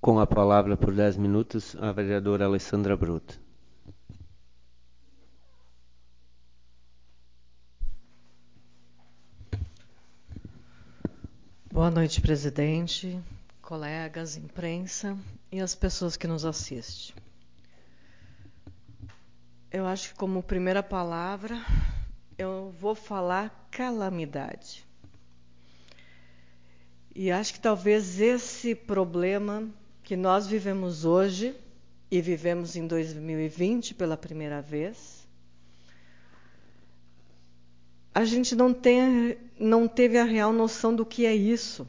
Com a palavra por 10 minutos, a vereadora Alessandra Bruto. Boa noite, presidente, colegas, imprensa e as pessoas que nos assistem. Eu acho que como primeira palavra, eu vou falar calamidade. E acho que talvez esse problema que nós vivemos hoje e vivemos em 2020 pela primeira vez, a gente não teve a real noção do que é isso.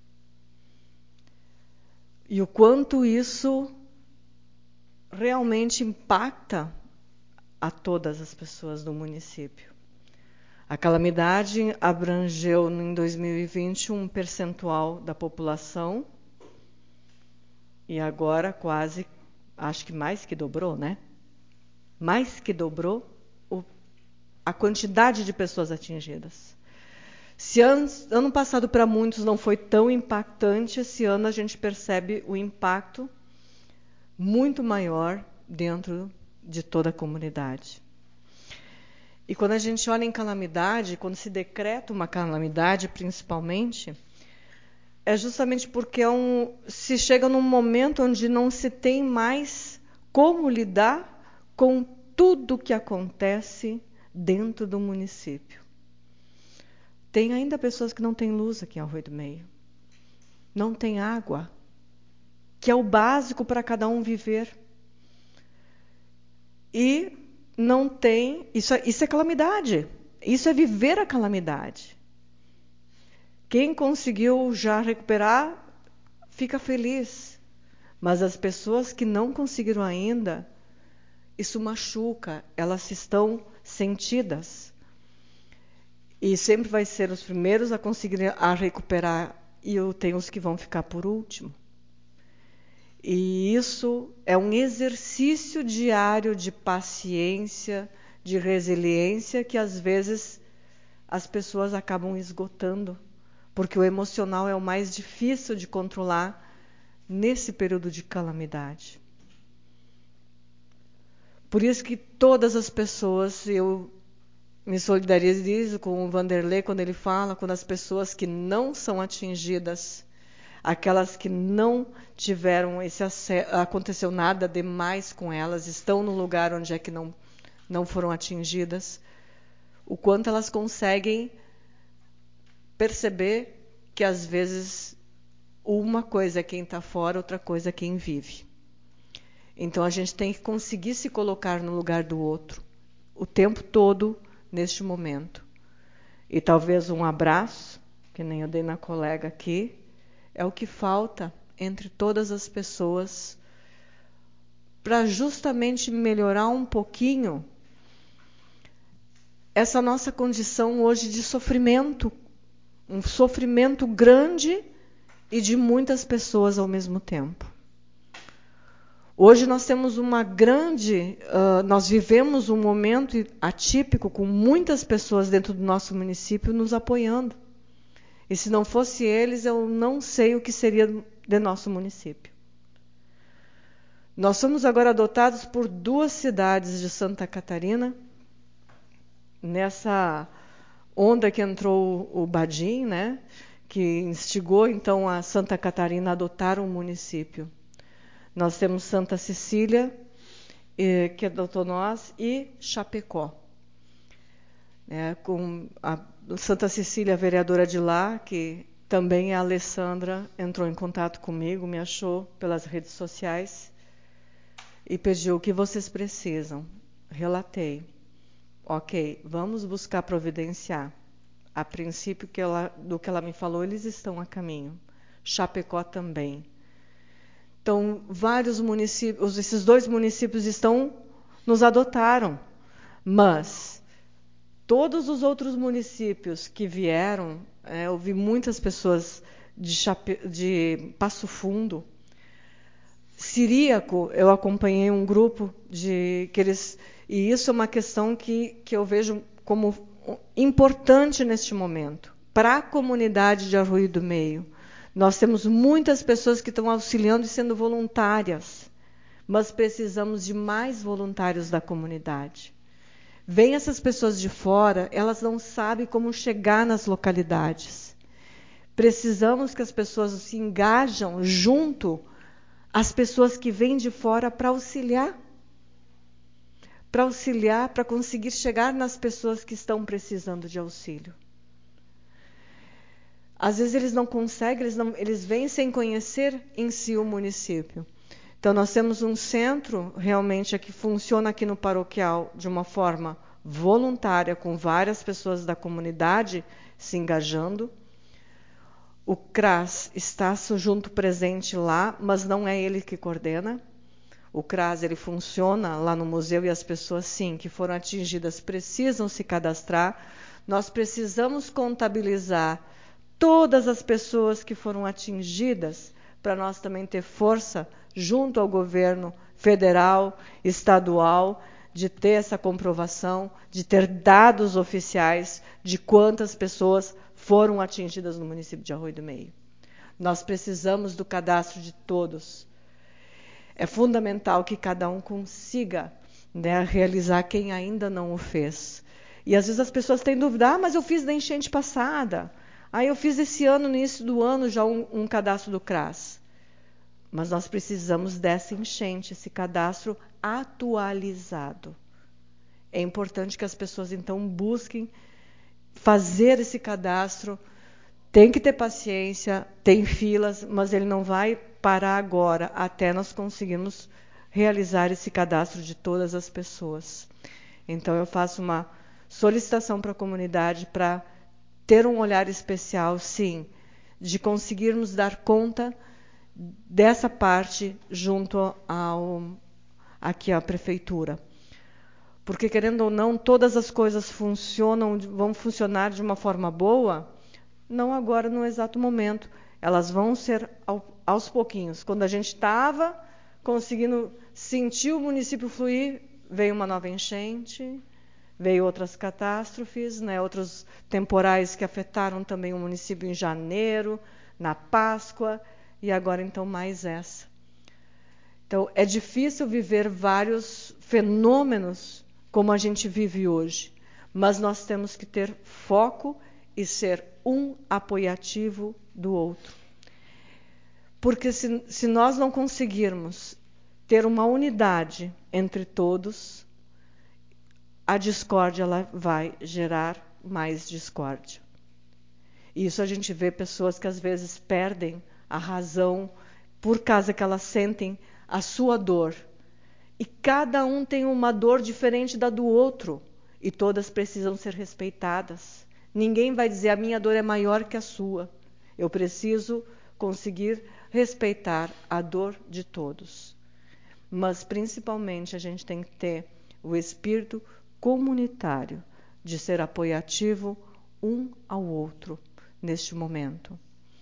E o quanto isso realmente impacta a todas as pessoas do município. A calamidade abrangeu em 2020 um percentual da população e agora quase, acho que mais que dobrou, né? Mais que dobrou a quantidade de pessoas atingidas. Se ano passado para muitos não foi tão impactante, esse ano a gente percebe o impacto muito maior dentro de toda a comunidade. E quando a gente olha em calamidade, quando se decreta uma calamidade, principalmente, é justamente porque se chega num momento onde não se tem mais como lidar com tudo que acontece dentro do município. Tem ainda pessoas que não têm luz aqui em Arroio do Meio. Não tem água, que é o básico para cada um viver. E não tem... Isso é calamidade. Isso é viver a calamidade. Quem conseguiu já recuperar, fica feliz. Mas as pessoas que não conseguiram ainda, isso machuca. Elas estão sentidas. E sempre vai ser os primeiros a conseguir a recuperar. E tem os que vão ficar por último. E isso é um exercício diário de paciência, de resiliência, que às vezes as pessoas acabam esgotando, porque o emocional é o mais difícil de controlar nesse período de calamidade. Por isso que todas as pessoas, eu me solidarizo com o Vanderlei quando ele fala, quando as pessoas que não são atingidas, aquelas que não tiveram esse acesso, aconteceu nada demais com elas, estão no lugar onde é que não foram atingidas, o quanto elas conseguem perceber que às vezes uma coisa é quem está fora, outra coisa é quem vive. Então a gente tem que conseguir se colocar no lugar do outro o tempo todo neste momento. E talvez um abraço, que nem eu dei na colega aqui, é o que falta entre todas as pessoas para justamente melhorar um pouquinho essa nossa condição hoje de sofrimento. Um sofrimento grande e de muitas pessoas ao mesmo tempo. Hoje nós temos nós vivemos um momento atípico com muitas pessoas dentro do nosso município nos apoiando. E se não fosse eles, eu não sei o que seria de nosso município. Nós somos agora adotados por 2 cidades de Santa Catarina, nessa onda que entrou o Badim, né, que instigou então a Santa Catarina a adotar um município. Nós temos Santa Cecília, que adotou nós, e Chapecó. Com a Santa Cecília, a vereadora de lá, que também a Alessandra entrou em contato comigo, me achou pelas redes sociais e pediu o que vocês precisam. Relatei. Ok, vamos buscar providenciar. A princípio, do que ela me falou, eles estão a caminho. Chapecó também. Então, vários municípios, esses 2 municípios nos adotaram, mas todos os outros municípios que vieram, eu vi muitas pessoas de Passo Fundo, Ciríaco, eu acompanhei um grupo e isso é uma questão que eu vejo como importante neste momento, para a comunidade de Arroio do Meio. Nós temos muitas pessoas que estão auxiliando e sendo voluntárias, mas precisamos de mais voluntários da comunidade. Vêm essas pessoas de fora, elas não sabem como chegar nas localidades. Precisamos que as pessoas se engajam junto às pessoas que vêm de fora para auxiliar, para conseguir chegar nas pessoas que estão precisando de auxílio. Às vezes eles não conseguem, eles vêm sem conhecer em si o município. Então nós temos um centro realmente que funciona aqui no paroquial de uma forma voluntária, com várias pessoas da comunidade se engajando. O CRAS está junto presente lá, mas não é ele que coordena. O CRAS ele funciona lá no museu e as pessoas, sim, que foram atingidas precisam se cadastrar. Nós precisamos contabilizar todas as pessoas que foram atingidas para nós também ter força junto ao governo federal, estadual, de ter essa comprovação, de ter dados oficiais de quantas pessoas foram atingidas no município de Arroio do Meio. Nós precisamos do cadastro de todos. É fundamental que cada um consiga, né, realizar quem ainda não o fez. E às vezes as pessoas têm dúvida, mas eu fiz da enchente passada. Eu fiz esse ano, no início do ano, já um cadastro do CRAS. Mas nós precisamos dessa enchente, esse cadastro atualizado. É importante que as pessoas, então, busquem fazer esse cadastro. Tem que ter paciência, tem filas, mas ele não vai parar agora, até nós conseguirmos realizar esse cadastro de todas as pessoas. Então, eu faço uma solicitação para a comunidade para ter um olhar especial, sim, de conseguirmos dar conta dessa parte junto aqui à prefeitura. Porque, querendo ou não, todas as coisas vão funcionar de uma forma boa, não agora no exato momento. Elas vão ser aos pouquinhos. Quando a gente estava conseguindo sentir o município fluir, veio uma nova enchente, veio outras catástrofes, né, outros temporais que afetaram também o município em janeiro, na Páscoa, e agora então mais essa. Então é difícil viver vários fenômenos como a gente vive hoje, mas nós temos que ter foco e ser um apoiativo do outro. Porque se nós não conseguirmos ter uma unidade entre todos, a discórdia ela vai gerar mais discórdia. E isso a gente vê pessoas que às vezes perdem a razão por causa que elas sentem a sua dor. E cada um tem uma dor diferente da do outro. E todas precisam ser respeitadas. Ninguém vai dizer a minha dor é maior que a sua. Eu preciso conseguir respeitar a dor de todos. Mas principalmente a gente tem que ter o espírito comunitário, de ser apoiativo um ao outro neste momento.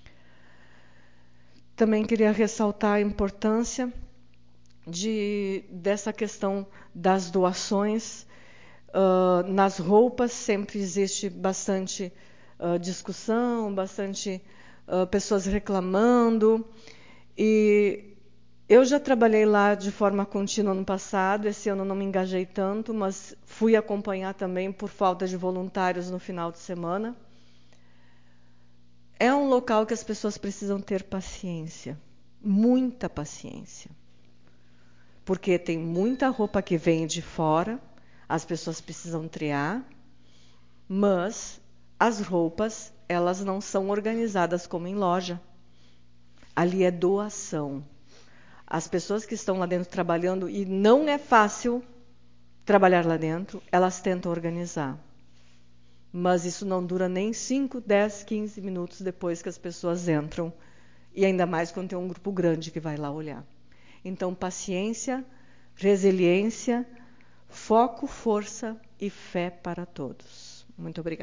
Também queria ressaltar a importância dessa questão das doações. Nas roupas sempre existe bastante discussão, bastante pessoas reclamando. E eu já trabalhei lá de forma contínua no passado, esse ano não me engajei tanto, mas fui acompanhar também por falta de voluntários no final de semana. É um local que as pessoas precisam ter paciência, muita paciência. Porque tem muita roupa que vem de fora, as pessoas precisam triar, mas as roupas, elas não são organizadas como em loja. Ali é doação. As pessoas que estão lá dentro trabalhando, e não é fácil trabalhar lá dentro, elas tentam organizar. Mas isso não dura nem 5, 10, 15 minutos depois que as pessoas entram. E ainda mais quando tem um grupo grande que vai lá olhar. Então, paciência, resiliência, foco, força e fé para todos. Muito obrigada.